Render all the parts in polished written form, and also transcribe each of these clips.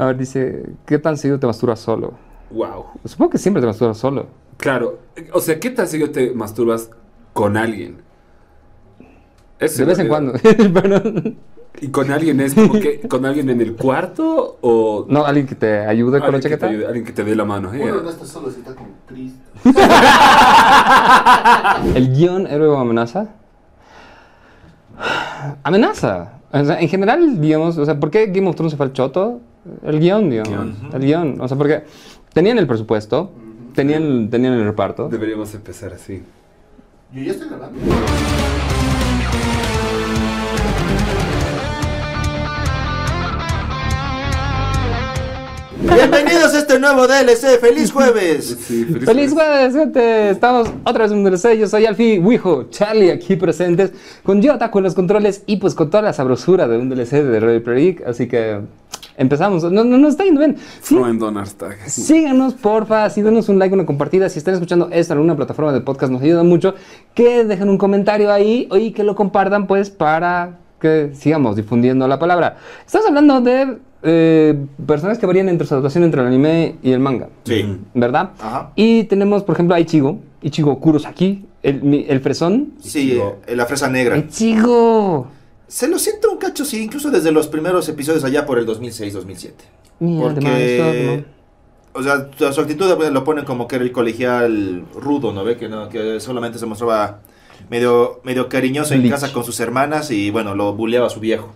A ver, dice, ¿qué tan seguido te masturbas solo? Wow. Supongo que siempre te masturbas solo. Claro. O sea, ¿qué tan seguido te masturbas con alguien? Eso De vez en cuando. Pero, ¿Y con alguien es como que con alguien en el cuarto o no, alguien que te ayude con la alguien que te chaqueta. ayude, alguien que te dé la mano? Uno no está solo, si está como triste. ¿El guión héroe o amenaza? Amenaza. O sea, en general, digamos, o sea, ¿por qué Game of Thrones se fue al choto? El guión, digamos. El guión. O sea, porque tenían el presupuesto, tenían el reparto. Deberíamos empezar así. Yo ya estoy grabando. Bienvenidos a este nuevo DLC. ¡Feliz jueves! Sí, ¡Feliz jueves, gente! Estamos otra vez en un DLC. Yo soy Alfie, Wijo, Charlie aquí presentes, con yo Taco en los controles y pues con toda la sabrosura de un DLC de Ready Player Geek. Así que empezamos. No, nos está yendo bien. Sí, síganos, porfa, sí, denos un like, una compartida. Si están escuchando esto en alguna plataforma de podcast, nos ayuda mucho. Que dejen un comentario ahí y que lo compartan, pues, para que sigamos difundiendo la palabra. Estamos hablando de personajes que varían entre su adaptación entre el anime y el manga. Sí. ¿Verdad? Ajá. Y tenemos, por ejemplo, a Ichigo Kurosaki, el fresón. Sí, la fresa negra. ¡Ichigo! Se lo siento un cacho, sí, incluso desde los primeros episodios allá por el 2006-2007. Porque, o sea, su actitud lo pone como que era el colegial rudo, ¿no ve? Que solamente se mostraba medio cariñoso en casa con sus hermanas y, bueno, lo buleaba a su viejo.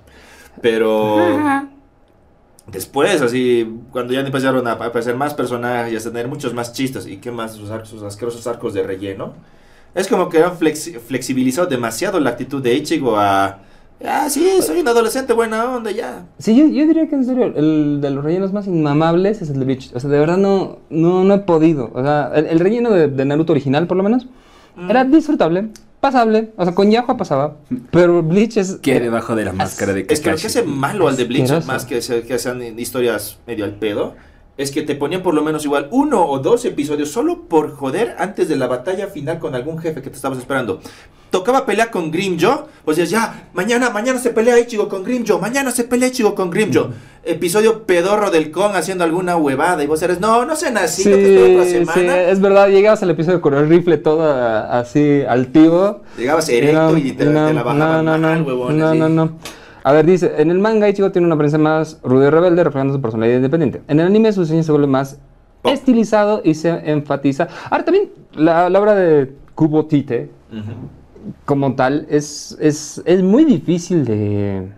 Pero después, así, cuando ya empezaron a aparecer más personajes y a tener muchos más chistes y qué más, sus asquerosos arcos de relleno, es como que han flexibilizado demasiado la actitud de Ichigo a... Ah, sí, soy un adolescente buena onda, ya. Sí, yo diría que en serio, el de los rellenos más inmamables es el de Bleach. O sea, de verdad no he podido. O sea, el relleno de Naruto original, por lo menos, era disfrutable, pasable. O sea, con Yahoo pasaba. Pero Bleach es... ¿Qué debajo de la máscara de Kakashi? Es que lo que hace malo al de Bleach, Asqueroso. más que sean historias medio al pedo, es que te ponían por lo menos igual 1 o 2 episodios solo por joder antes de la batalla final con algún jefe que te estabas esperando. Tocaba pelear con Grimmjow, pues decías, ya, mañana se pelea Ichigo con Grimmjow, mañana se pelea Ichigo con Grimmjow. Episodio pedorro del Kong haciendo alguna huevada y vos eres, no sean así, Sí, yo te espero otra semana. sí, es verdad, llegabas al episodio con el rifle todo así altivo. Llegabas erecto y te la bajaban mal, huevón, así. No. A ver, dice, en el manga Ichigo tiene una apariencia más ruda y rebelde, reflejando su personalidad independiente. En el anime su diseño se vuelve más estilizado y se enfatiza. Ahora también, la obra de Kubo Tite, como tal, es muy difícil de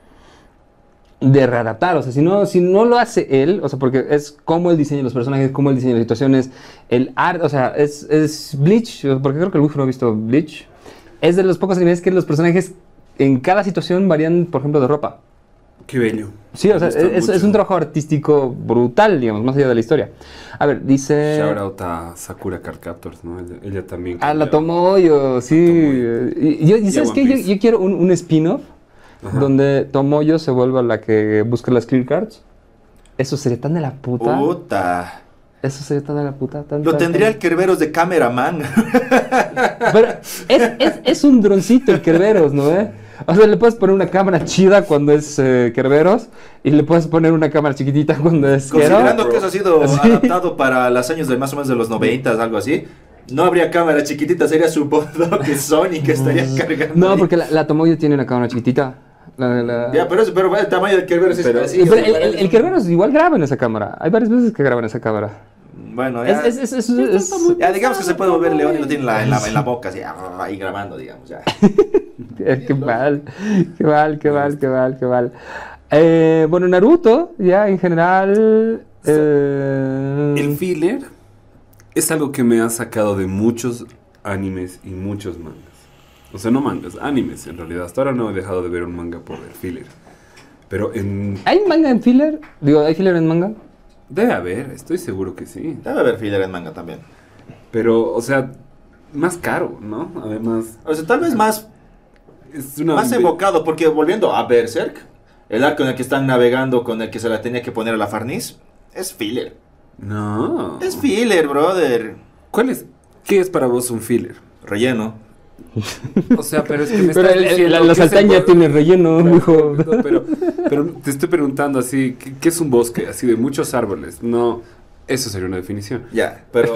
readaptar. O sea, si no lo hace él, o sea, porque es como el diseño de los personajes, como el diseño de las situaciones, el arte, o sea, es Bleach, porque creo que el Wifi no ha visto Bleach. Es de los pocos animes que los personajes en cada situación varían, por ejemplo, de ropa. Qué bello. Sí, o sea, Me gusta es mucho. un trabajo artístico brutal, digamos, más allá de la historia. A ver, dice... Shout out a Sakura Card Captors, ¿no? Ella también. Ah, la cambió. Tomoyo, sí. Y ¿sabes One qué? Piece. Yo quiero un spin-off Ajá. donde Tomoyo se vuelva la que busca las clear cards. Eso sería tan de la puta. Puta. Eso sería tan de la puta. Lo tendría el Kerberos de Cameraman. Pero es un droncito el Kerberos, ¿no? O sea, le puedes poner una cámara chida cuando es Kerberos y le puedes poner una cámara chiquitita cuando es Kero. Considerando que eso ha sido Sí. adaptado para los años de más o menos de los 90, algo así, no habría cámara chiquitita, sería su que Sony que estaría cargando. No, ahí. porque la Tomoyo tiene una cámara chiquitita. Ya, pero el tamaño del Kerberos es así. Pero el Kerberos igual graba en esa cámara. Hay varias veces que graba en esa cámara. Bueno, ya, ya digamos que se puede volver león y lo tiene en la boca, así, ahí grabando, digamos, ya. Qué mal. Bueno, Naruto, ya en general... El filler es algo que me ha sacado de muchos animes y muchos mangas. O sea, no mangas, animes en realidad. Hasta ahora no he dejado de ver un manga por el filler. Pero ¿Hay manga en filler? Digo, ¿hay filler en manga? debe haber, estoy seguro que sí. Debe haber filler en manga también. Pero, o sea, más caro, ¿no? Además, O sea, tal vez más es una... evocado, porque volviendo a Berserk, el arco en el que están navegando con el que se la tenía que poner a la Farnis, es filler. No. Es filler, brother. ¿Cuál es? ¿Qué es para vos un filler? Relleno. O sea, pero es que me Pero estás diciendo la que saltaña tiene relleno, mijo. No, pero te estoy preguntando así, ¿qué es un bosque? Así de muchos árboles. No, eso sería una definición. Ya, pero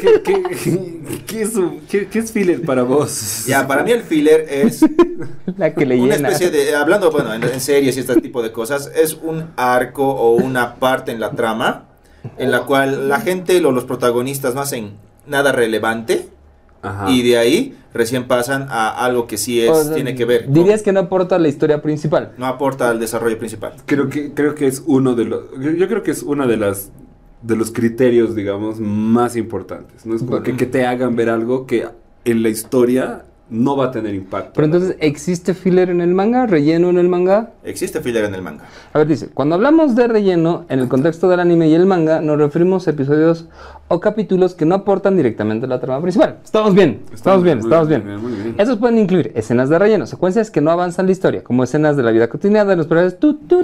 ¿qué es filler para vos? ya, para mí el filler es La que le una llena. especie de, hablando, bueno, en series y este tipo de cosas, es un arco o una parte en la trama en la cual la gente o los protagonistas no hacen nada relevante. Ajá. Y de ahí recién pasan a algo que sí O sea, tiene que ver. Dirías que no aporta la historia principal. No aporta al desarrollo principal. Creo que es uno de los, yo creo que es una de los criterios, digamos, más importantes, ¿no? Es como Bueno. que te hagan ver algo que en la historia no va a tener impacto. Pero entonces, ¿existe filler en el manga? ¿Relleno en el manga? Existe filler en el manga. A ver, dice, cuando hablamos de relleno, en el contexto del anime y el manga, nos referimos a episodios o capítulos que no aportan directamente a la trama principal. Estamos bien. Muy bien. Esos pueden incluir escenas de relleno, secuencias que no avanzan la historia, como escenas de la vida cotidiana de los personajes.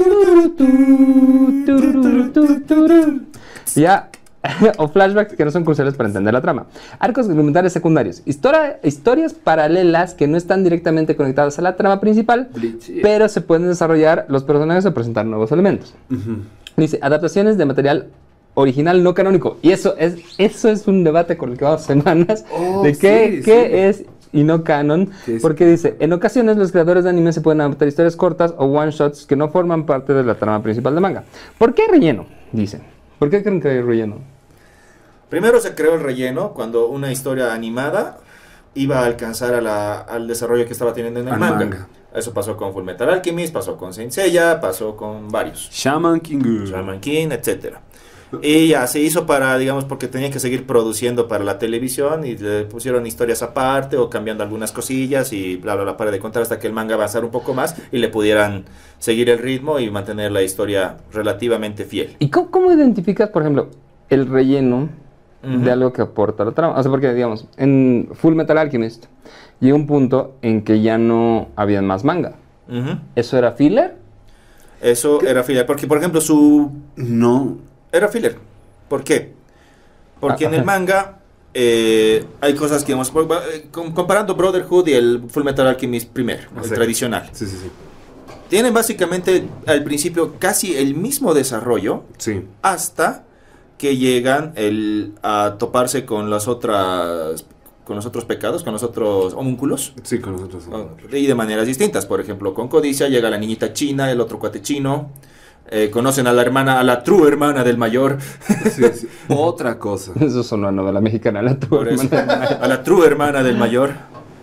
Ya. O flashbacks que no son cruciales para entender la trama. Arcos argumentales secundarios. Historias paralelas que no están directamente conectadas a la trama principal, Bleach. pero se pueden desarrollar los personajes o presentar nuevos elementos. Ujú. Dice, adaptaciones de material original no canónico. Y eso es un debate con el que vamos semanas. Oh, de qué sí. es y no canon. ¿Qué es? Porque dice, en ocasiones los creadores de anime se pueden adaptar historias cortas o one-shots que no forman parte de la trama principal de manga. ¿Por qué relleno? Dicen. ¿Por qué creen que hay relleno? Primero se creó el relleno cuando una historia animada iba a alcanzar al desarrollo que estaba teniendo en el Al manga. manga. Eso pasó con Fullmetal Alchemist, pasó con Saint Seiya, pasó con varios. Shaman King. Shaman King, etcétera. Y ya se hizo para, digamos, porque tenía que seguir produciendo para la televisión y le pusieron historias aparte o cambiando algunas cosillas y bla, bla, bla, para de contar hasta que el manga avanzara un poco más y le pudieran seguir el ritmo y mantener la historia relativamente fiel. ¿Y cómo identificas, por ejemplo, el relleno Ujú. de algo que aporta la trama? O sea, porque, digamos, en Full Metal Alchemist llega un punto en que ya no había más manga. Ujú. ¿Eso era filler? Eso era filler, porque por ejemplo No. era filler. ¿Por qué? Porque en el manga hay cosas que hemos... comparando Brotherhood y el Fullmetal Alchemist primero, el Exacto. tradicional. Sí. Tienen básicamente al principio casi el mismo desarrollo Sí. hasta que llegan a toparse con las otras... con los otros pecados, con los otros homúnculos. Sí, con nosotros. Y de maneras distintas. Por ejemplo, con Codicia llega la niñita china, el otro cuate chino. Conocen a la hermana, a la true hermana del mayor. Sí. Otra cosa. Eso es una novela mexicana, la tuve. Por eso, a la true hermana del mayor.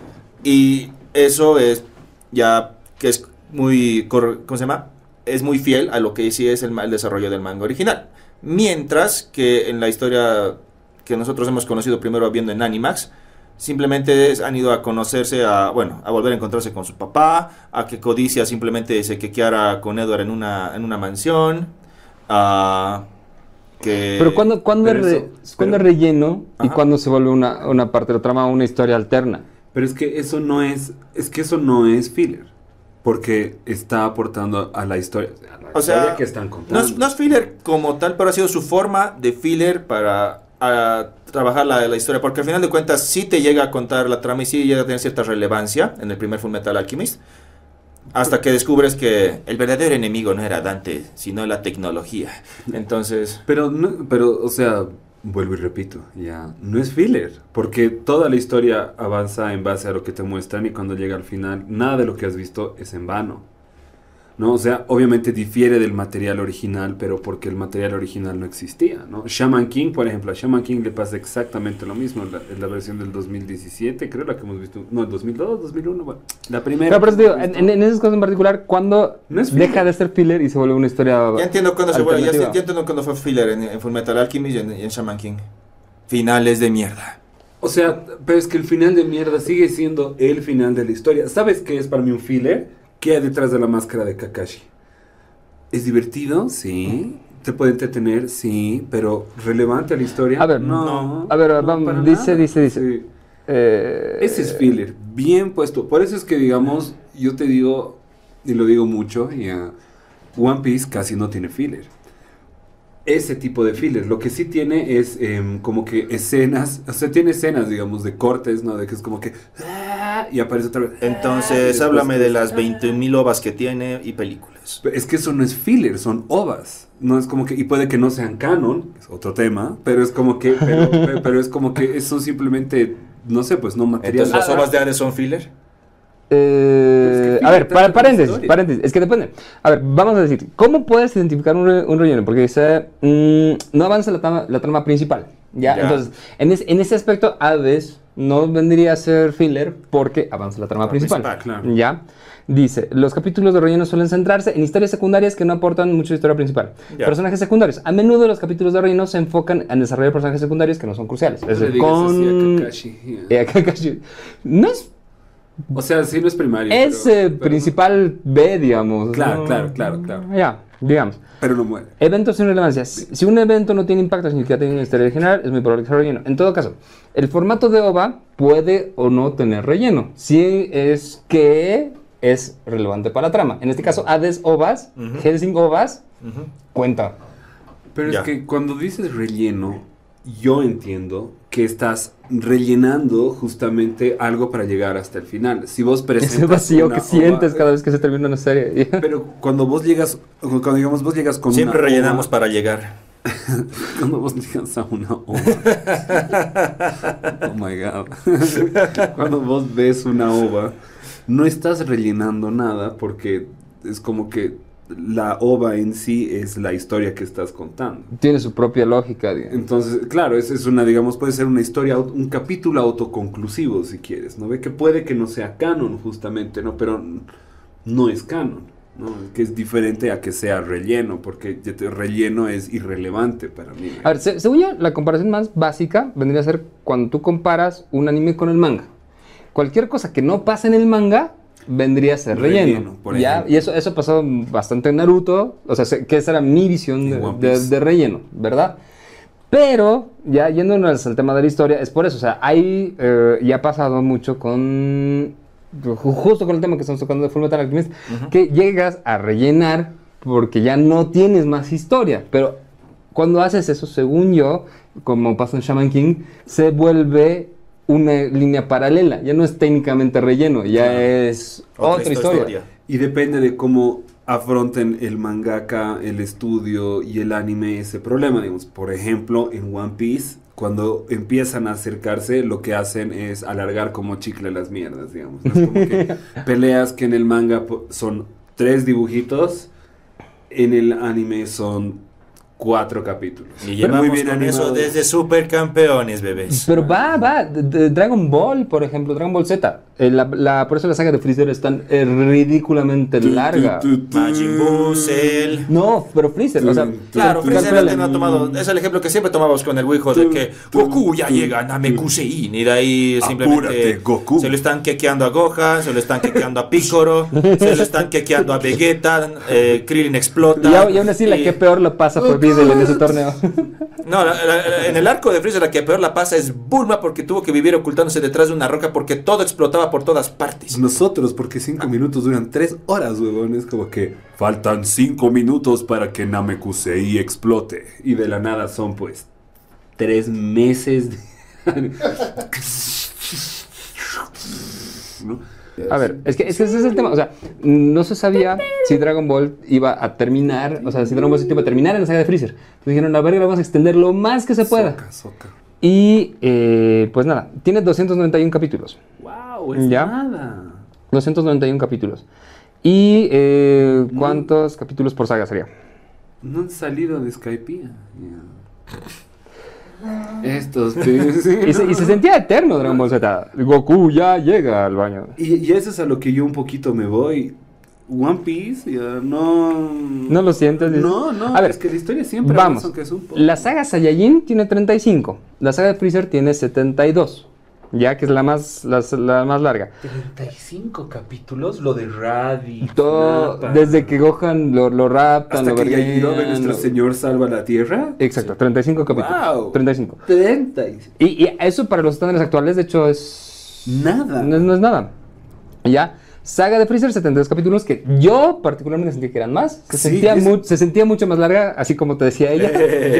Y eso es ya que es muy, ¿cómo se llama? Es muy fiel a lo que sí es el desarrollo del manga original. Mientras que en la historia que nosotros hemos conocido primero viendo en Animax, simplemente han ido a conocerse, a volver a encontrarse con su papá, a que Codicia simplemente se quequeara con Edward en una mansión, a que... Pero ¿cuándo pero es relleno y Ajá. cuándo se vuelve una parte de la trama, una historia alterna? Pero es que eso no es filler. Porque está aportando a la historia. A la O sea, historia que están contando. no es filler como tal, pero ha sido su forma de filler para trabajar la historia, porque al final de cuentas sí te llega a contar la trama y sí llega a tener cierta relevancia en el primer Fullmetal Alchemist, hasta que descubres que el verdadero enemigo no era Dante, sino la tecnología. Entonces... Pero, o sea, vuelvo y repito, ya, no es filler, porque toda la historia avanza en base a lo que te muestran y cuando llega al final, nada de lo que has visto es en vano, ¿no? O sea, obviamente difiere del material original, pero porque el material original no existía, ¿no? Shaman King, por ejemplo, a Shaman King le pasa exactamente lo mismo, en la versión del 2017, creo la que hemos visto, no, el 2002, 2001, bueno, la primera. Pero por eso digo, en esas cosas en particular, ¿cuándo No es filler. deja de ser filler y se vuelve una historia Ya entiendo cuándo se vuelve, ya alternativa? entiendo cuándo fue filler en Fullmetal Alchemist y en Shaman King. Finales de mierda. O sea, pero es que el final de mierda sigue siendo el final de la historia. ¿Sabes qué es para mí un filler? ¿Qué hay detrás de la máscara de Kakashi? ¿Es divertido? Sí. ¿Te puede entretener? Sí. ¿Pero relevante a la historia? A ver, no. A ver, no, vamos, para dice. nada. Sí. Ese es filler, bien puesto. Por eso es que, digamos, yo te digo, y lo digo mucho, One Piece casi no tiene filler. Ese tipo de filler, lo que sí tiene es como que escenas, o sea, tiene escenas, digamos, de cortes, ¿no? De que es como que, y aparece otra vez. Entonces, háblame de las 20.000 ovas que tiene y películas. Es que eso no es filler, son ovas. No es como que, y puede que no sean canon, es otro tema, pero es como que, pero es como que eso simplemente, no sé, pues no material. Entonces, ¿las ovas de Hades son filler? A ver, paréntesis, es que depende. A ver, vamos a decir, ¿cómo puedes identificar un relleno? Porque dice, no avanza la trama principal, ¿ya? Entonces, en ese aspecto, Hades no vendría a ser filler porque avanza la trama principal, claro. ¿ya? Dice, los capítulos de relleno suelen centrarse en historias secundarias que no aportan mucho historia principal. Personajes secundarios. A menudo los capítulos de relleno se enfocan en desarrollar personajes secundarios que no son cruciales. Es decir, Kakashi. No es... O sea, sí no es primario. Es pero principal B, digamos. Claro, ¿no? claro. Ya, digamos. Pero no muere. Eventos sin relevancia. Si un evento no tiene impacto significativo en la historia general, es muy probable que sea relleno. En todo caso, el formato de OVA puede o no tener relleno. Si es que es relevante para la trama. En este caso, Hades OVAs, Hellsing OVAs, cuenta. Pero es que cuando dices relleno, yo entiendo que estás rellenando justamente algo para llegar hasta el final. Si vos presentas ese vacío que sientes cada vez que se termina una serie. Pero cuando vos llegas, cuando digamos vos llegas con siempre una rellenamos ova, para llegar. Cuando vos llegas a una ova. Oh my God. Cuando vos ves una ova, no estás rellenando nada porque es como que la ova en sí es la historia que estás contando. Tiene su propia lógica, digamos. Entonces, claro, es una, digamos, puede ser una historia, un capítulo autoconclusivo, si quieres, ¿no? Ve que puede que no sea canon, justamente, ¿no? Pero no es canon, ¿no? Que es diferente a que sea relleno, porque relleno es irrelevante para mí. A ver, según yo, la comparación más básica vendría a ser cuando tú comparas un anime con el manga. Cualquier cosa que no pasa en el manga vendría a ser relleno, ¿ya? Y eso pasó bastante en Naruto, o sea, que esa era mi visión de relleno, ¿verdad? Pero, ya yéndonos al tema de la historia, es por eso, o sea, ahí ya ha pasado mucho con, justo con el tema que estamos tocando de Fullmetal Alchemist, que llegas a rellenar porque ya no tienes más historia, pero cuando haces eso, según yo, como pasa en Shaman King, se vuelve una línea paralela, ya no es técnicamente relleno, ya es otra historia. Y depende de cómo afronten el mangaka, el estudio y el anime ese problema, digamos. Por ejemplo, en One Piece, cuando empiezan a acercarse, lo que hacen es alargar como chicle las mierdas, digamos. ¿No? Es como que peleas que en el manga son 3 dibujitos, en el anime son 4 capítulos. Y llevamos muy bien con eso desde Supercampeones, bebés. Pero Dragon Ball, por ejemplo, Dragon Ball Z. Por eso la saga de Freezer es tan ridículamente larga. Majin Buu, Cell. No, pero Freezer, o sea... Claro, Freezer es el que no ha tomado... Es el ejemplo que siempre tomamos con el Wijo de que Goku ya llega a Namekusein. Y de ahí simplemente Goku. Se lo están quequeando a Gohan, se lo están quequeando a Piccolo, se lo están quequeando a Vegeta, Krillin explota. Y aún así la que peor lo pasa fue Videl en ese torneo. No, en el arco de Freezer la que peor la pasa es Bulma porque tuvo que vivir ocultándose detrás de una roca porque todo explotaba por todas partes. Nosotros, porque 5 minutos duran 3 horas, huevón. Es como que faltan 5 minutos para que Namekusei explote. Y de la nada son pues 3 meses de... ¿no? A ver, es que ese es el tema, o sea, no se sabía si Dragon Ball iba a terminar, o sea, si Dragon Ball Z iba a terminar en la saga de Freezer. Entonces dijeron, a ver, lo vamos a extender lo más que se pueda. Soca. Y, pues nada, tiene 291 capítulos. ¡Wow! Es ¿ya? nada. 291 capítulos. ¿Y cuántos capítulos por saga sería? No han salido de Skypiea. Estos y se sentía eterno Dragon Ball Z. Goku ya llega al baño. Y eso es a lo que yo un poquito me voy. One Piece, ya no... ¿No lo sientes? No, a ver, es que la historia siempre vamos. Aunque es un poco. La saga Saiyajin tiene 35. La saga de Freezer tiene 72. Ya que es la más larga. 35 capítulos, lo de Raditz. Todo, desde que Gohan lo raptan, hasta lo que Yajirobe, nuestro señor, salva la tierra. Exacto, 35 capítulos. Wow. 35. 35. Y eso para los estándares actuales, de hecho, es... Nada. No es nada. Ya, Saga de Freezer, 72 capítulos, que yo particularmente sentí que eran más. Sí, Se sentía mucho más larga, así como te decía ella.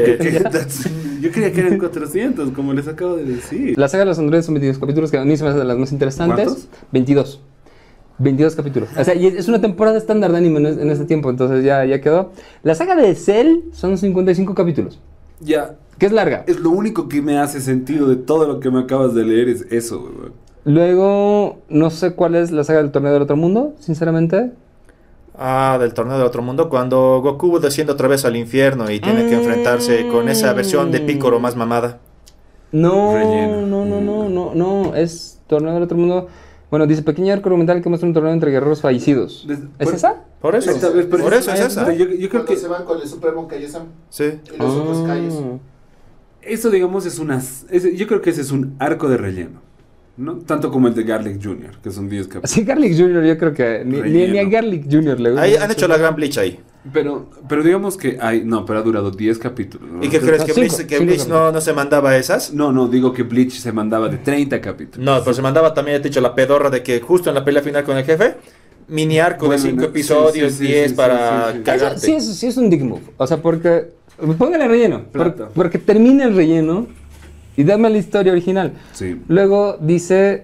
Yo creía que eran 400, como les acabo de decir. La saga de los androides son 22 capítulos, que a mí se me hacen de las más interesantes. ¿Cuántos? 22. 22 capítulos. O sea, y es una temporada estándar de anime en este tiempo, entonces ya quedó. La saga de Cell son 55 capítulos, Ya, que es larga. es lo único que me hace sentido de todo lo que me acabas de leer, es eso, weón. Luego, no sé cuál es la saga del torneo del otro mundo, sinceramente. Del torneo del otro mundo, cuando Goku desciende otra vez al infierno y tiene que enfrentarse con esa versión de Piccolo más mamada. Relleno. No, es torneo del otro mundo. Bueno, dice pequeño arco argumental que muestra un torneo entre guerreros fallecidos. ¿Es esa? Por eso, Esta vez, pero por eso es esa. Yo creo Cuando que se van con el Supremo Kaiosan Sí. y los otros Kaios. eso, digamos, yo creo que ese es un arco de relleno, ¿no? Tanto como el de Garlic Jr., que son 10 capítulos. Sí, Garlic Jr. yo creo que ni a Garlic Jr. le gusta. Ahí han hecho la gran Bleach ahí. Pero digamos que pero ha durado 10 capítulos, ¿no? ¿Y qué crees? ¿Que Cinco, Bleach, que cinco Bleach no se mandaba esas? No, digo que Bleach se mandaba de 30 capítulos. No, pero se mandaba también, he dicho, la pedorra de que justo en la pelea final con el jefe, mini arco Bueno, de 5 sí, episodios, sí, 10 sí, para sí. cagarte. Sí es un dig move. O sea, porque... Póngale relleno. Plata. Porque termina el relleno y dame la historia original. Sí. Luego dice...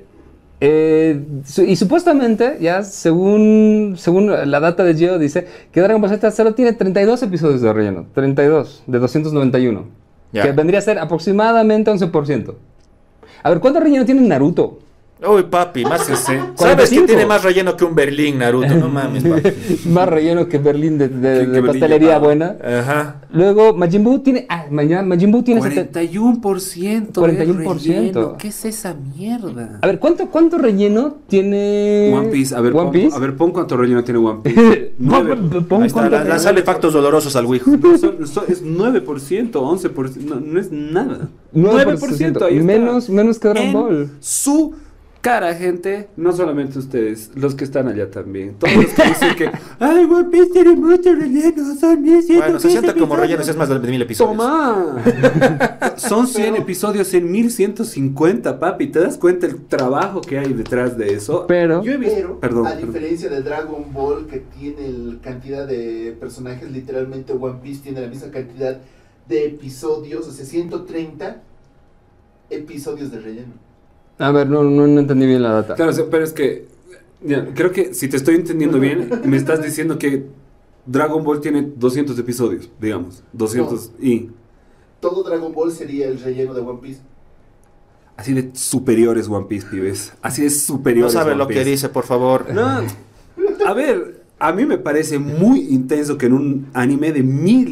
y supuestamente, ya según la data de Geo, dice que Dragon Ball Z solo tiene 32 episodios de relleno. 32 de 291. Ya. Que vendría a ser aproximadamente 11%. A ver, ¿cuánto relleno tiene Naruto? Uy, papi, más que sé. 45. ¿Sabes que tiene más relleno que un Berlín, Naruto? No mames, papi. Más relleno que Berlín de Berlín pastelería ya. buena. Ajá. Luego Majin Buu tiene... Majin Buu tiene... 41%. 41%. de relleno. ¿Qué es esa mierda? A ver, ¿cuánto relleno tiene... One Piece, a ver, One Piece? pon cuánto relleno tiene One Piece. 9. Pon Ahí está, cuánto relleno. lanzarle factos dolorosos al Wijo. No, es 9%, 11%, no es nada. 9%, ahí está. menos que Dragon En Ball. su cara, gente, no solamente ustedes, los que están allá también. Todos los que dicen que, ay, One Piece tiene mucho relleno, son 1100. Bueno, se siente como relleno, si es más de 1000 episodios. ¡Toma! Son 100 episodios en 1150, papi. ¿Te das cuenta el trabajo que hay detrás de eso? Pero- Yo he visto... Pero, Perdón. a diferencia de Dragon Ball, que tiene la cantidad de personajes, literalmente One Piece tiene la misma cantidad de episodios, o sea, 130 episodios de relleno. A ver, no entendí bien la data. Claro, pero es que... ya, creo que si te estoy entendiendo bien, me estás diciendo que Dragon Ball tiene 200 episodios, digamos. 200 y... Todo Dragon Ball sería el relleno de One Piece. Así de superiores One Piece, pibes. Así de No superiores sabe One lo que Piece. dice, por favor. No, a ver, a mí me parece muy intenso que en un anime de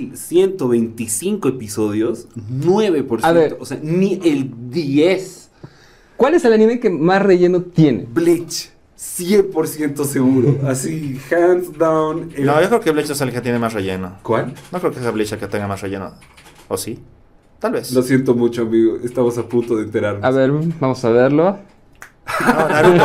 1125 episodios, 9%, A ver. o sea, ni el 10. ¿Cuál es el anime que más relleno tiene? Bleach, 100% seguro. Así, hands down. No, yo creo que Bleach es el que tiene más relleno. ¿Cuál? No creo que sea Bleach el que tenga más relleno. ¿O sí? Tal vez. Lo siento mucho, amigo. Estamos a punto de enterarnos. A ver, vamos a verlo. No, Naruto.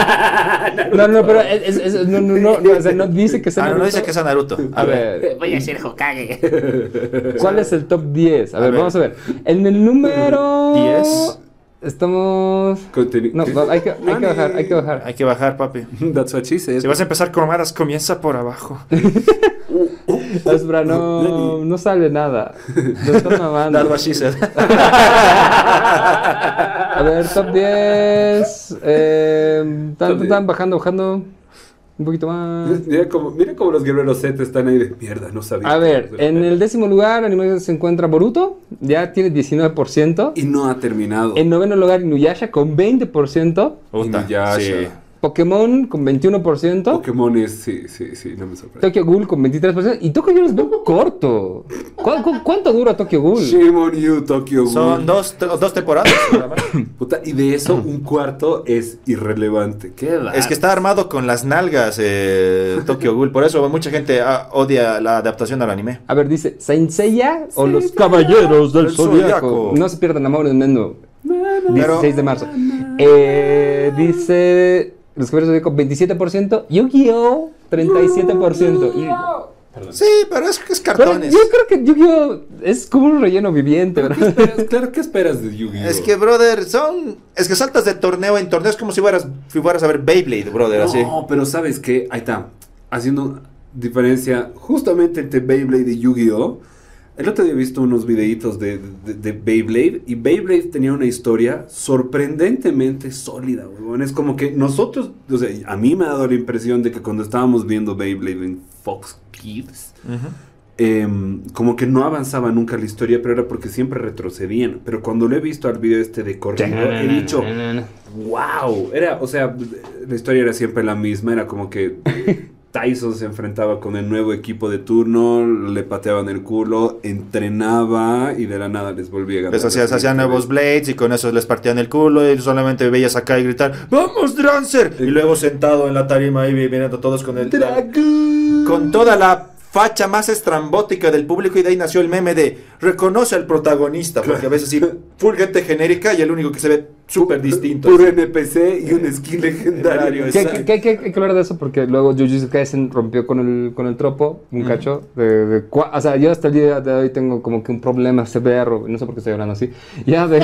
No, pero no, o sea, no dice que sea No Naruto. dice que sea Naruto. A ver, Voy a ser Hokage. ¿cuál es el top 10? A ver, ver. vamos a ver. En el número... 10. Estamos... No, hay que bajar, hay que bajar. Hay que bajar, papi. That's what she said. Si vas a empezar con maras, comienza por abajo. Espera, no sale nada. Lo están mamando. That's what she said. A ver, top 10. Están bajando. Un poquito más. Mira cómo los guerreros Z están ahí de mierda, no sabía. A ver, en el 10º lugar, anime se encuentra Boruto. Ya tiene 19%. Y no ha terminado. En 9º lugar, Inuyasha con 20%. Puta, Inuyasha. sí. Pokémon con 21%. Pokémon es, sí, no me sorprende. Tokyo Ghoul con 23%. Y Tokyo Ghoul es muy corto. ¿Cuánto dura Tokyo Ghoul? Shame on you, Tokyo Ghoul. Son dos temporadas. nada más. Puta, y de eso un cuarto es irrelevante. ¿Qué edad? Es que está armado con las nalgas Tokyo Ghoul. Por eso mucha gente odia la adaptación al anime. A ver, dice Saint Seiya o los Caballeros del del Zodiaco. Zodiaco. No se pierdan amor en Mendo. Pero- 16 de marzo. Dice los Caballeros del Zodiaco 27%. Yu-Gi-Oh! 37%. Perdón. Sí, pero es Pero cartones. yo creo que Yu-Gi-Oh! Es como un relleno viviente, ¿verdad? Claro, ¿qué esperas de Yu-Gi-Oh? Es que, brother, es que saltas de torneo en torneo. Es como si fueras a ver Beyblade, brother, así. No, pero ¿sabes qué? Ahí está. Haciendo diferencia justamente entre Beyblade y Yu-Gi-Oh! El otro día he visto unos videitos de Beyblade y Beyblade tenía una historia sorprendentemente sólida, weón. Es como que nosotros, o sea, a mí me ha dado la impresión de que cuando estábamos viendo Beyblade en Fox Kids, como que no avanzaba nunca la historia, pero era porque siempre retrocedían. Pero cuando lo he visto al video este de corrido, he dicho, wow, o sea, la historia era siempre la misma, era como que Tyson se enfrentaba con el nuevo equipo de turno, le pateaban el culo, entrenaba y de la nada les volvía a ganar. Les hacían nuevos blades y con eso les partían el culo y solamente veías acá y gritar ¡Vamos, Drancer! Y luego sentado en la tarima ahí viendo todos con el dragón, con toda la facha más estrambótica del público, y de ahí nació el meme de reconoce al protagonista, porque a veces sí, full gente genérica y el único que se ve súper distinto. Puro NPC y un skin legendario. ¿Qué hay que hablar de eso? Porque luego Jujutsu Kaisen rompió con el tropo, un cacho. O sea, yo hasta el día de hoy tengo como que un problema severo, no sé por qué estoy hablando así, ya de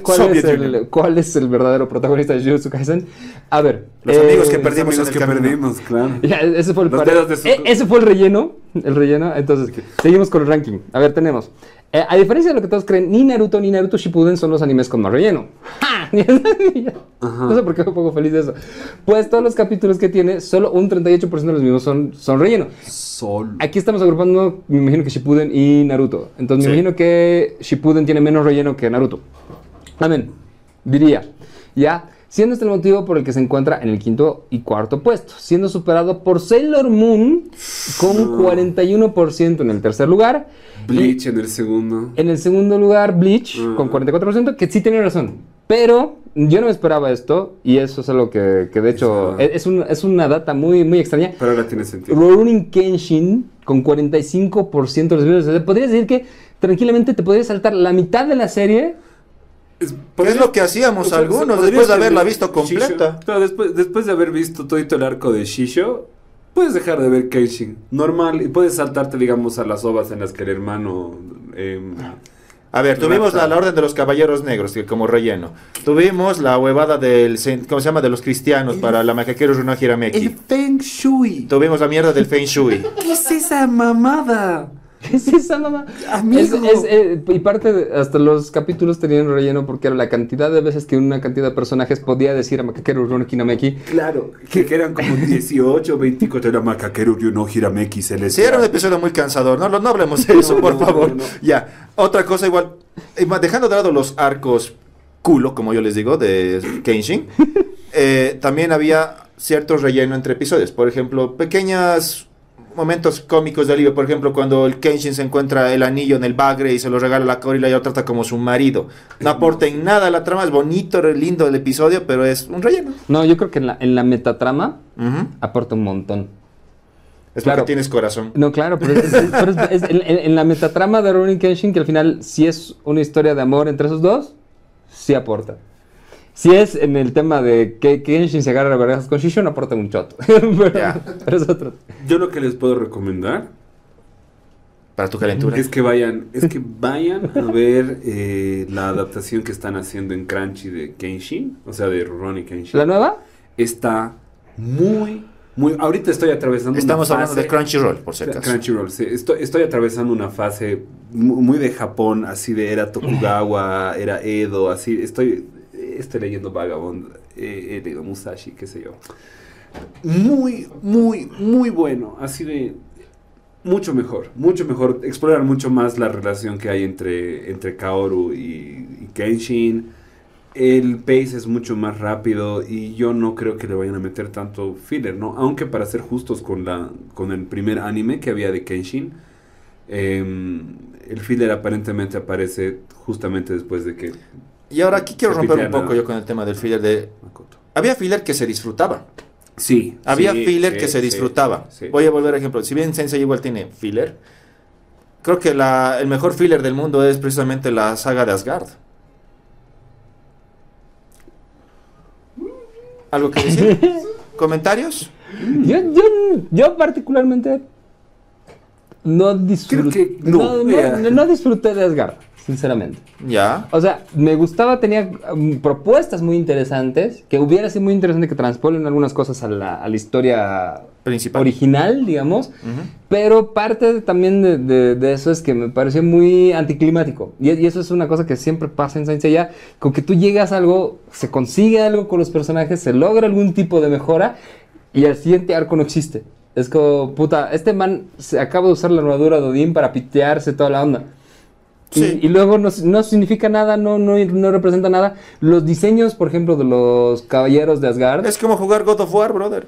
cuál es el verdadero protagonista de Jujutsu Kaisen. A ver. Los amigos que Los perdimos amigos en que el camino. perdimos, claro. Ya, ese fue Los ese fue el relleno. Entonces, seguimos con el ranking. A ver, tenemos. A diferencia de lo que todos creen, ni Naruto ni Naruto Shippuden son los animes con más relleno. ¡Ja! No sé por qué me pongo feliz de eso. Pues todos los capítulos que tiene, solo un 38% de los mismos son relleno. Solo. Aquí estamos agrupando, me imagino que Shippuden y Naruto. Entonces, me imagino que Shippuden tiene menos relleno que Naruto. Amén. Diría. Ya. Siendo este el motivo por el que se encuentra en el quinto y cuarto puesto, siendo superado por Sailor Moon con 41% en el tercer lugar. Bleach en el segundo. En el segundo lugar, Bleach con 44%, que sí tiene razón. Pero yo no me esperaba esto, y eso es algo que de hecho es una data muy, muy extraña. Pero ahora tiene sentido. Rurouni Kenshin con 45% de los videos. O sea, podrías decir que tranquilamente te podrías saltar la mitad de la serie. ¿Qué es lo que hacíamos algunos después de haberla visto completa? Claro, después de haber visto todito el arco de Shisho, puedes dejar de ver Kenshin, normal, y puedes saltarte, digamos, a las ovas en las que el hermano... A ver, tuvimos la Orden de los Caballeros Negros, que como relleno. Tuvimos la huevada ¿cómo se llama? De los cristianos para la Makakero Runo Hirameki. El Feng Shui. Tuvimos la mierda del Feng Shui. ¿Qué es esa mamada? ¿Qué es esa mamá? Amigo. Y hasta los capítulos tenían relleno porque era la cantidad de veces que una cantidad de personajes podía decir a Makakero Runo Hirameki. Claro, que eran como 18 o 24, era Makakero Runo Hirameki celestial. Sí, era un episodio muy cansador, no hablemos de eso, por favor. No. Ya, otra cosa igual, dejando de lado los arcos culo, como yo les digo, de Kenshin, también había cierto relleno entre episodios. Por ejemplo, pequeños momentos cómicos de alivio. Por ejemplo, cuando el Kenshin se encuentra el anillo en el bagre y se lo regala a la Kaori y la trata como su marido. No aporta en nada a la trama, es bonito, lindo el episodio, pero es un relleno. No, yo creo que en la metatrama aporta un montón. Es porque tienes corazón. No, claro, pero es en la metatrama de Rurouni Kenshin, que al final sí es una historia de amor entre esos dos, sí aporta. Si es en el tema de que Kenshin se agarra a vergas con Shisho, no aporta un choto. pero es otro. Yo lo que les puedo recomendar para tu calentura es que vayan a ver la adaptación que están haciendo en Crunchy de Kenshin, o sea, de Rurouni Kenshin. ¿La nueva? Está muy ahorita estoy atravesando Estamos una hablando de Crunchyroll, por si acaso. Crunchyroll, sí. Estoy atravesando una fase muy de Japón, así de era Tokugawa, era Edo, así. Estoy leyendo Vagabond, he leído Musashi, qué sé yo. Muy bueno, así de mucho mejor, explorar mucho más la relación que hay entre Kaoru y Kenshin. El pace es mucho más rápido y yo no creo que le vayan a meter tanto filler, ¿no? Aunque para ser justos con el primer anime que había de Kenshin, el filler aparentemente aparece justamente después de que... Y ahora aquí quiero romper un poco yo con el tema del filler de Makoto. Había filler que se disfrutaba. Sí. Había filler que se disfrutaba. Sí. Voy a volver a ejemplo. Si bien Sensei igual tiene filler, creo que el mejor filler del mundo es precisamente la saga de Asgard. ¿Algo que decir? ¿Comentarios? Yo particularmente no disfruté. Creo que No disfruté de Asgard, sinceramente. Ya. O sea, me gustaba, tenía propuestas muy interesantes, que hubiera sido muy interesante que transponen algunas cosas a la historia Principal. original, digamos, pero parte también de eso es que me pareció muy anticlimático, y eso es una cosa que siempre pasa en Saint Seiya, con que tú llegas a algo, se consigue algo con los personajes, se logra algún tipo de mejora, y el siguiente arco no existe. Es como, puta, este man se acaba de usar la armadura de Odín para pitearse toda la onda. Sí. Y luego no significa nada, no representa nada. Los diseños, por ejemplo, de los caballeros de Asgard. Es como jugar God of War, brother.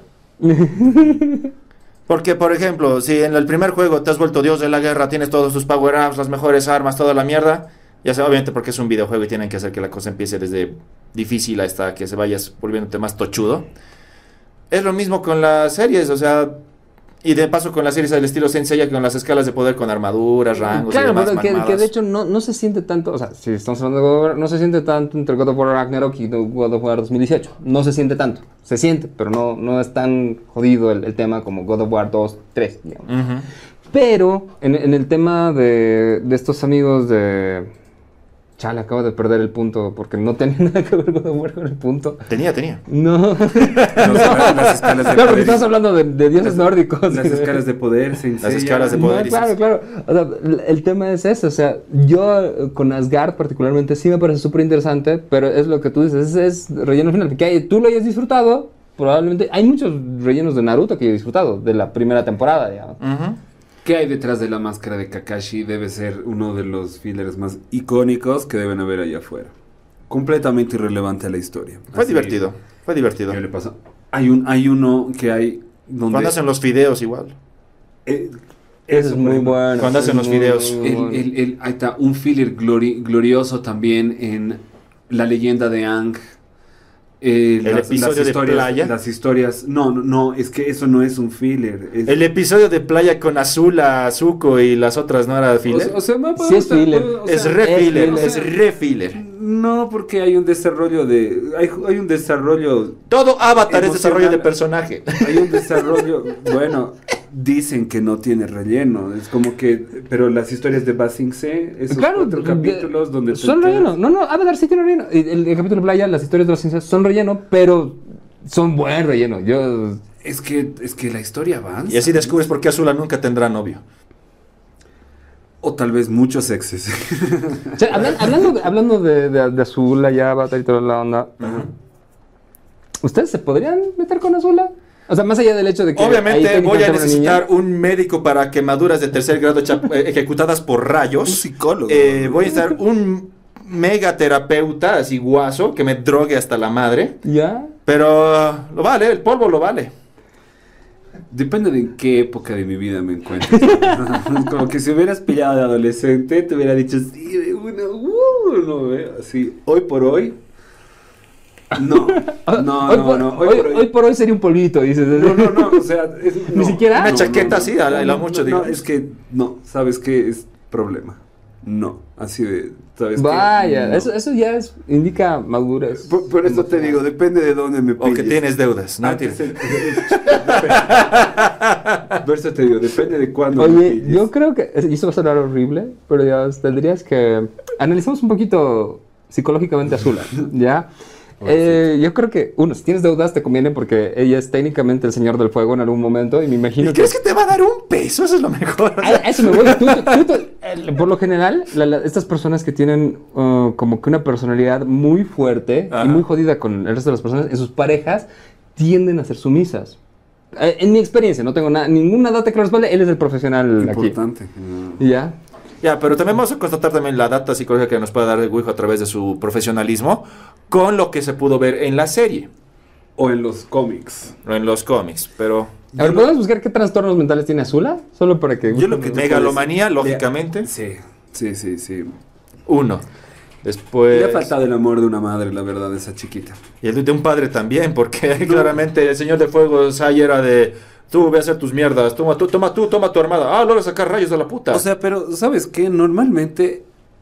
Porque, por ejemplo, si en el primer juego te has vuelto dios de la guerra, tienes todos tus power-ups, las mejores armas, toda la mierda, ya sé, obviamente porque es un videojuego y tienen que hacer que la cosa empiece desde difícil hasta que se vayas volviéndote más tochudo. Es lo mismo con las series, o sea, y de paso con las series del estilo Saint Seiya, con las escalas de poder, con armaduras, rangos y Claro, demás pero que mamadas. de hecho no se siente tanto, o sea, si estamos hablando de God of War, no se siente tanto entre God of War Ragnarok y God of War 2018. No se siente tanto. Se siente, pero no es tan jodido el tema como God of War 2, 3, digamos. Ujú. Pero en el tema de estos amigos de... Chale, acabo de perder el punto porque no tenía nada que ver God of War con el punto. Tenía. No. Las escalas de Claro, porque poder. estás hablando de dioses nórdicos. Las escalas de poder, Saint Las Seiya. escalas de poder. No, claro. O sea, el tema es eso. O sea, yo con Asgard particularmente sí me parece súper interesante, pero es lo que tú dices, es relleno final. Que tú lo hayas disfrutado, probablemente. Hay muchos rellenos de Naruto que yo he disfrutado, de la primera temporada, digamos. Ujú. ¿Qué hay detrás de la máscara de Kakashi? Debe ser uno de los fillers más icónicos que deben haber allá afuera. Completamente irrelevante a la historia. Fue Así, divertido. ¿Qué le pasa? Hay uno que hay donde... Cuando hacen los videos igual. eh, Eso es por muy ejemplo. bueno. Cuando hacen eso es los videos. muy bueno. Ahí está, un filler glorioso también en La leyenda de Aang. episodio de Playa. Las historias. No, es que eso no es un filler. El episodio de Playa con Azula, Zuko y las otras no era filler. O sea, Sí es filler. Es sea, re es filler, filler. es re filler. No, porque hay un desarrollo de. Hay un desarrollo. Todo Avatar es Emocional. desarrollo de personaje. Hay un desarrollo. Bueno, dicen que no tiene relleno. Es como que. Pero las historias de Ba Sing Se, esos Claro, 4 capítulos donde te son enteras- relleno. No, Avatar sí tiene relleno. El capítulo de Playa, las historias de los ciencias son relleno, pero son buen relleno. Es que la historia avanza. Y así descubres por qué Azula nunca tendrá novio. O tal vez muchos exes. O sea, hablando de Azula, ya Avatar y toda la onda. ¿Ustedes se podrían meter con Azula? O sea, más allá del hecho de que... ahí Obviamente voy a técnicamente era una necesitar niña. un médico para quemaduras de tercer grado ejecutadas por rayos. Un psicólogo. Voy a necesitar un mega terapeuta, así guaso, que me drogue hasta la madre. ¿Ya? Pero lo vale, el polvo lo vale. Depende de en qué época de mi vida me encuentro. Como que si hubieras pillado de adolescente, te hubiera dicho, sí, de uno, así, hoy por hoy. No. Hoy por hoy sería un polvito, dices. No, o sea, Ni siquiera. Una chaqueta así, a la mucho, no, digamos. es que, no, ¿sabes qué es problema? No, así de, ¿sabes qué? Vaya, No. eso ya indica madurez. Por eso te digo, depende de dónde me O que pilles. tienes deudas, ¿no? Por eso te digo, depende de cuándo me Oye, pilles. yo creo que, y eso va a sonar horrible, pero ya tendrías que analicemos un poquito psicológicamente a Azula, ¿ya? Yo creo que, uno, si tienes deudas te conviene porque ella es técnicamente el señor del fuego en algún momento y me imagino ¿Y crees que te va a dar un peso? Eso es lo mejor. O sea, A eso me voy. Por lo general, estas personas que tienen como que una personalidad muy fuerte Ajá. y muy jodida con el resto de las personas, en sus parejas tienden a ser sumisas. En mi experiencia, no tengo ninguna data que lo respalde, él es el profesional Importante. aquí. ¿Ya? ya, pero también vamos a constatar también la data psicológica que nos puede dar el Wijo a través de su profesionalismo con lo que se pudo ver en la serie O en los cómics. o en los cómics, pero A ver, ¿podemos buscar qué trastornos mentales tiene Azula? Solo para que... Yo lo que te megalomanía, puedo decir- lógicamente, Sí. uno. Después... Le ha faltado el amor de una madre, la verdad, esa chiquita. Y el de un padre también, porque claramente el señor de fuego Sai era de... Tú ve a hacer tus mierdas, toma tu armada. Ah, lo voy a sacar rayos de la puta. O sea, pero ¿sabes qué? Normalmente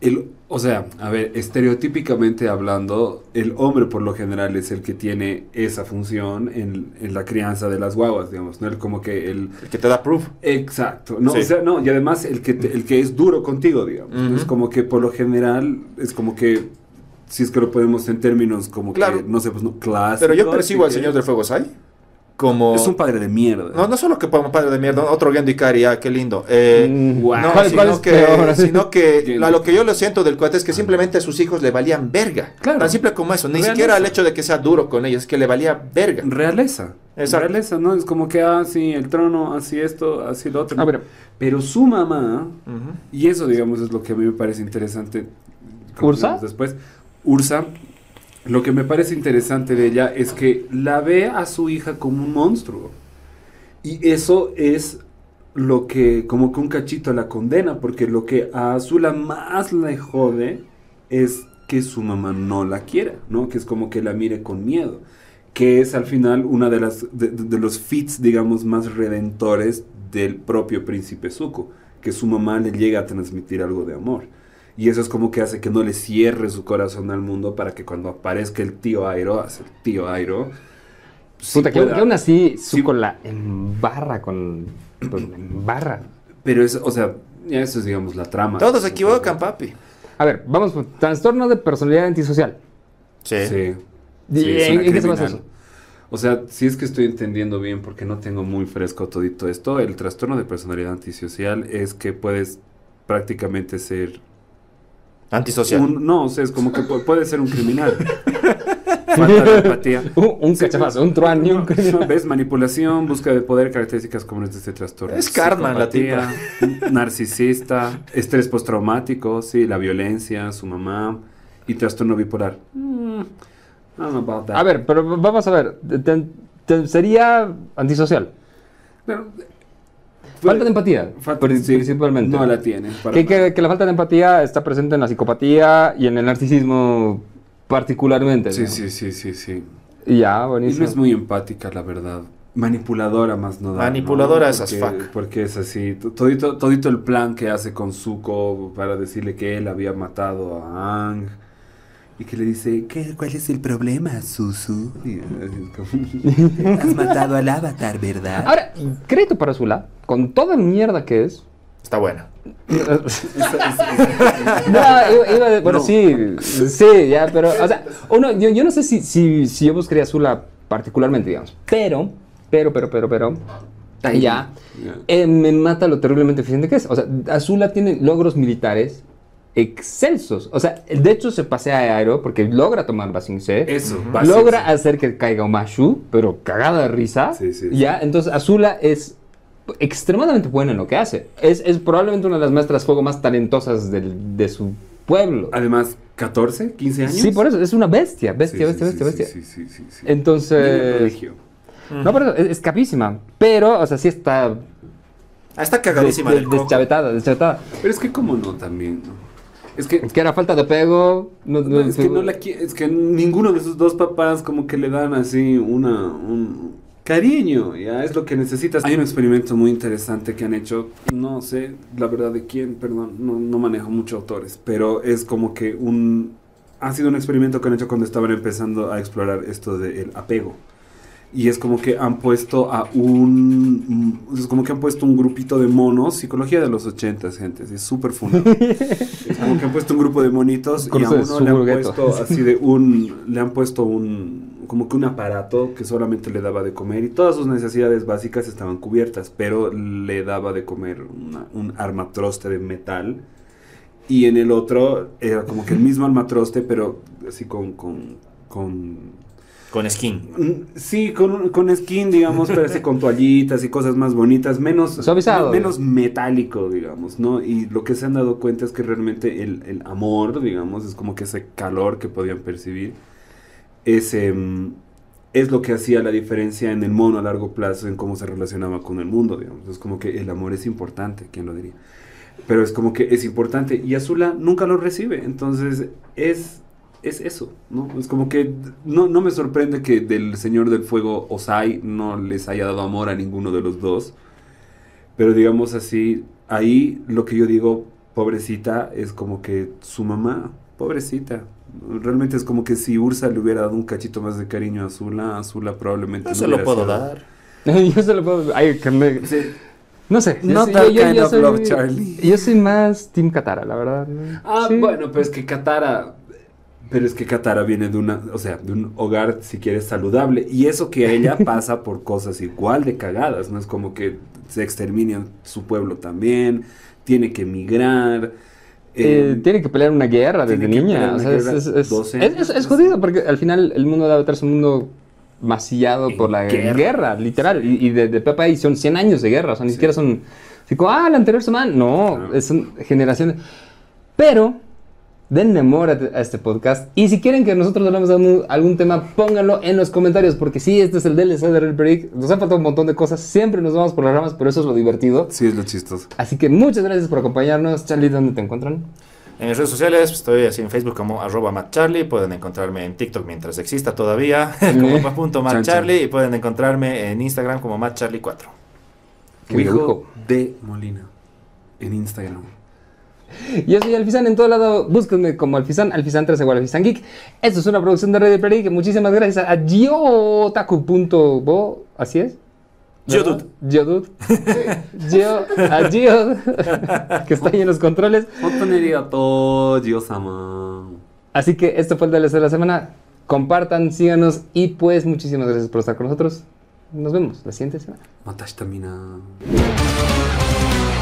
O sea, a ver, estereotípicamente hablando, el hombre por lo general es el que tiene esa función en la crianza de las guaguas, digamos, ¿no? Como que El que te da proof. Exacto, no, Sí. o sea, no, y además el que es duro contigo, digamos, ¿no? Es como que por lo general, es como que, si es que lo podemos en términos como Claro. que, no sé, pues no, clásicos. Pero yo percibo al así que Señor del Fuego Sai como... es un padre de mierda. No solo que como padre de mierda, otro Gendo Ikari, qué lindo. Guau. No, ¿Cuál sino es que, peor? sino que Gendo. lo que yo lo siento del cuate es que simplemente a sus hijos le valían verga. Claro. Tan simple como eso. Ni Realeza. siquiera el hecho de que sea duro con ellos, es que le valía verga. Realeza. Exacto. Realeza, ¿no? Es como que, sí, el trono, así esto, así lo otro. A ver, Pero su mamá, Ujú. y eso, digamos, es lo que a mí me parece interesante. ¿Ursa? Después, Ursa, lo que me parece interesante de ella es que la ve a su hija como un monstruo. Y eso es lo que, como que un cachito la condena, porque lo que a Azula más le jode es que su mamá no la quiera, ¿no? Que es como que la mire con miedo. Que es al final una de los feats, digamos, más redentores del propio príncipe Zuko, que su mamá le llega a transmitir algo de amor. Y eso es como que hace que no le cierre su corazón al mundo para que cuando aparezca el tío Airo, sí puta, que pueda- aún así sí- Zuko la embarra con... Pues, la embarra. Pero es, o sea, ya eso es, digamos, la trama. Todos se equivocan, papi. A ver, vamos por trastorno de personalidad antisocial. Sí. Sí. ¿Y Sí, es en una qué se basa criminal. eso? O sea, si es que estoy entendiendo bien, porque no tengo muy fresco todito esto, el trastorno de personalidad antisocial es que puedes prácticamente ser Antisocial. no, o sea, es como que puede ser un criminal. Falta de empatía. Un cachafazo, un truán y un... ¿Ves? Manipulación, búsqueda de poder, características comunes de este trastorno. Es Cartman, la Psicopatía, narcisista, estrés postraumático, sí, la violencia, su mamá y trastorno bipolar. I don't know about that. A ver, pero vamos a ver. Sería antisocial. Pero, Falta de empatía, sí, principalmente. No la tiene. para Que, nada. que la falta de empatía está presente en la psicopatía y en el narcisismo particularmente. Sí, digamos. sí. Y ya, Y no buenísimo. es muy empática, la verdad. Manipuladora más no da. Manipuladora ¿no? es as Porque- fuck. Porque es así. Todito el plan que hace con Zuko para decirle que él había matado a Aang. Y que le dice, ¿cuál es el problema, Susu? Y es como, has matado al avatar, ¿verdad? Ahora, crédito para Azula, con toda la mierda que es. Está buena. Bueno, No. sí, ya, pero, o sea, yo no sé si yo buscaría Azula particularmente, digamos, pero, ya, me mata lo terriblemente eficiente que es. O sea, Azula tiene logros militares excelsos. O sea, de hecho se pasea a Aero porque logra tomar Ba Sing Se. Eso, Logra hacer que caiga Umashu, pero cagada de risa. Sí. Ya, entonces Azula es extremadamente buena en lo que hace. Es probablemente una de las maestras fuego más talentosas de su pueblo. Además, 14, 15 años. Sí, por eso, es una bestia. Sí. Entonces, Niño prodigio. no, pero es capísima. Pero, o sea, sí está Está cagadísima del coco. deschavetada. Pero es que como no también, ¿no? Es que Es que era falta de apego. es que ninguno de sus dos papás como que le dan así un cariño, ya es lo que necesitas. Hay un experimento muy interesante que han hecho, no sé la verdad de quién, perdón, no manejo muchos autores, pero es como que ha sido un experimento que han hecho cuando estaban empezando a explorar esto del apego. Y es como que han puesto un grupito de monos, psicología de los 80s, gente, es súper fundado. Es como que han puesto un grupo de monitos y a Curso de uno le han Suburgueto. puesto así le han puesto como que un aparato que solamente le daba de comer y todas sus necesidades básicas estaban cubiertas, pero le daba de comer un armatroste de metal. Y en el otro era como que el mismo armatroste, pero así con skin. Sí, con skin, digamos, pero así con toallitas y cosas más bonitas, menos Suavizado. menos metálico, digamos, ¿no? Y lo que se han dado cuenta es que realmente el amor, digamos, es como que ese calor que podían percibir, es lo que hacía la diferencia en el mono a largo plazo, en cómo se relacionaba con el mundo, digamos. Es como que el amor es importante, ¿quién lo diría? Pero es como que es importante y Azula nunca lo recibe, entonces es eso, ¿no? Es como que no me sorprende que del Señor del Fuego Ozai no les haya dado amor a ninguno de los dos. Pero digamos así, ahí lo que yo digo, pobrecita, es como que su mamá, pobrecita. Realmente es como que si Ursa le hubiera dado un cachito más de cariño a Azula probablemente Yo se lo hubiera puedo sido- dar. Yo se lo puedo... Ay, que me... Sí. No sé. Not that kind of love, Charlie. Yo soy más Team Katara, la verdad. Ah, Sí. bueno, pero es que Katara viene de de un hogar, si quieres, saludable. Y eso que ella pasa por cosas igual de cagadas. No es como que se extermina su pueblo también. Tiene que emigrar. Tiene que pelear una guerra desde tiene que niña. pelear O una sea, guerra 12 años. es jodido porque al final el mundo de Avatar es un mundo masillado En por la guerra. guerra, literal. Y de Pepa ahí son 100 años de guerra. O sea, ni siquiera son... Así como, la anterior semana. No, Claro. son generaciones. Pero... denle amor a este podcast. Y si quieren que nosotros hablemos de algún tema, pónganlo en los comentarios. Porque sí, este es el DLC de Red Break. Nos han faltado un montón de cosas. Siempre nos vamos por las ramas, pero eso es lo divertido. Sí, es lo chistoso. Así que muchas gracias por acompañarnos. Charlie, ¿dónde te encuentran? En mis redes sociales estoy así en Facebook como @mattcharlie. Pueden encontrarme en TikTok mientras exista todavía como @mattcharlie. Y pueden encontrarme en Instagram como mattcharlie4. Wijo de Molina. En Instagram. Yo soy Alfizan en todo lado. Búsquenme como Alfizan, Alfizan3 igual Alfizan Geek. Esto es una producción de Radio Play. Muchísimas gracias a Giotaku.bo. ¿Así es? Geodude. Geodude. A Geodude, que está ahí en los controles. Dios-sama. Así que esto fue el DLC de la semana. Compartan, síganos y pues muchísimas gracias por estar con nosotros. Nos vemos la siguiente semana. Matashtamina.